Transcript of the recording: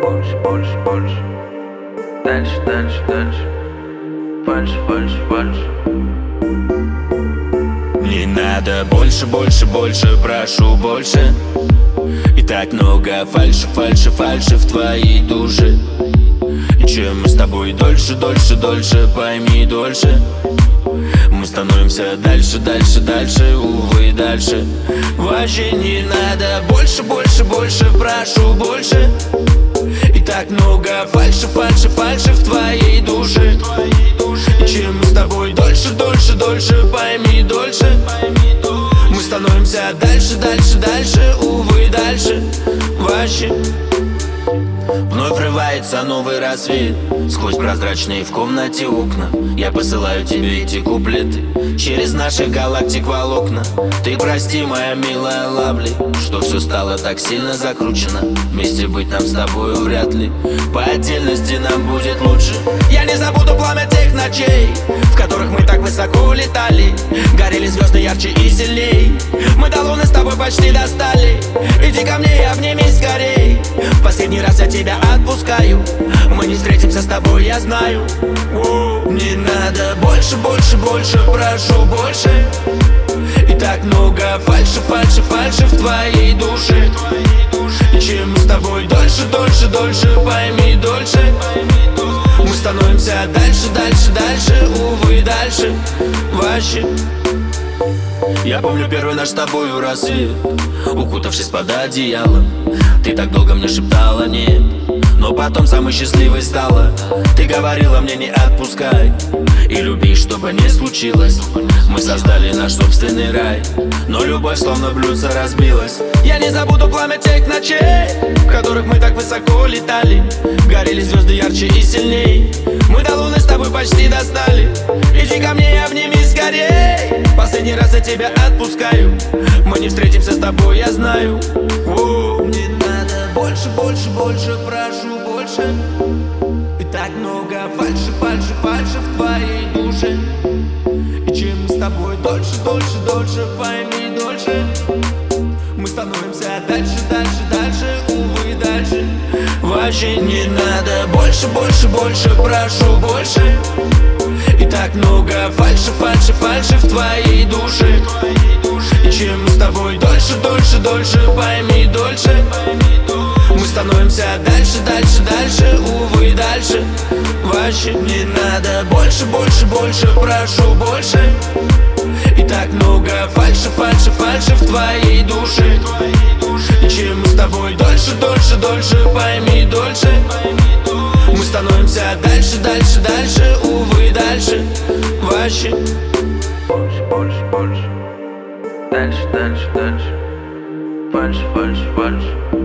Больше, больше, больше. Дальше, дальше, дальше. Фальшь, фальшь, фальшь. Не надо больше, больше, больше, прошу больше. И так много фальши, фальши, фальши в твоей душе. И чем мы с тобой дольше, дольше, дольше, пойми дольше, мы становимся дальше, дальше, дальше, увы, дальше. Вообще не надо больше, больше, больше, прошу больше. И так много фальши, фальши, фальши в твоей душе. И чем мы с тобой дольше, дольше, дольше, пойми дольше, мы становимся дальше, дальше, дальше, увы, дальше. Вообще вновь врывается новый рассвет сквозь прозрачные в комнате окна. Я посылаю тебе эти куплеты через наши галактик волокна. Ты прости, моя милая лавли, что все стало так сильно закручено. Вместе быть нам с тобою вряд ли, по отдельности нам будет лучше. Я не забуду пламя тех ночей, в которых мы так высоко летали. Горели звезды ярче и сильней, мы до луны с тобой почти достали. Иди ко мне и обними скорей, в последний раз я тебя отпускаю. Мы не встретимся с тобой, я знаю. Не надо больше, больше, больше, прошу больше. И так много фальши, фальши, фальши в твоей душе. И чем мы с тобой дольше, дольше, дольше, пойми дольше, мы становимся дальше, дальше, дальше, увы, дальше. Вообще я помню первый наш с тобою рассвет, укутавшись под одеялом. Ты так долго мне шептала нет, но потом самой счастливой стала. Ты говорила мне не отпускай и люби, что бы ни случилось. Мы создали наш собственный рай, но любовь словно блюдце разбилась. Я не забуду пламя тех ночей, в которых мы так высоко летали. Горели звезды ярче и сильней, мы до луны с тобой почти достали. Иди ко мне и обними скорей, последний раз я тебя отпускаю. Мы не встретимся с тобой, я знаю. Не надо больше, больше, больше, прошу больше. И так много фальши, фальши, фальши в твоей душе. И чем мы с тобой дольше, дольше, дольше, пойми дольше, мы становимся дальше, дальше, дальше, увы, дальше. Вообще не надо больше, больше, больше, прошу больше. И так много фальши, фальши, фальши в твоей душе. И чем мы с тобой дольше, дольше, дольше, пойми дольше, мы становимся дальше, дальше, дальше, увы, дальше. Вообще не надо больше, больше, больше, прошу больше. И так много фальши, фальши, фальши в твоей душе. И чем мы с тобой дольше, дольше, дольше, пойми дольше, мы становимся дальше, дальше, дальше, увы, дальше. Вообще Больше, больше, больше. Дальше, дальше, дальше. Фальшь, фальшь, фальшь.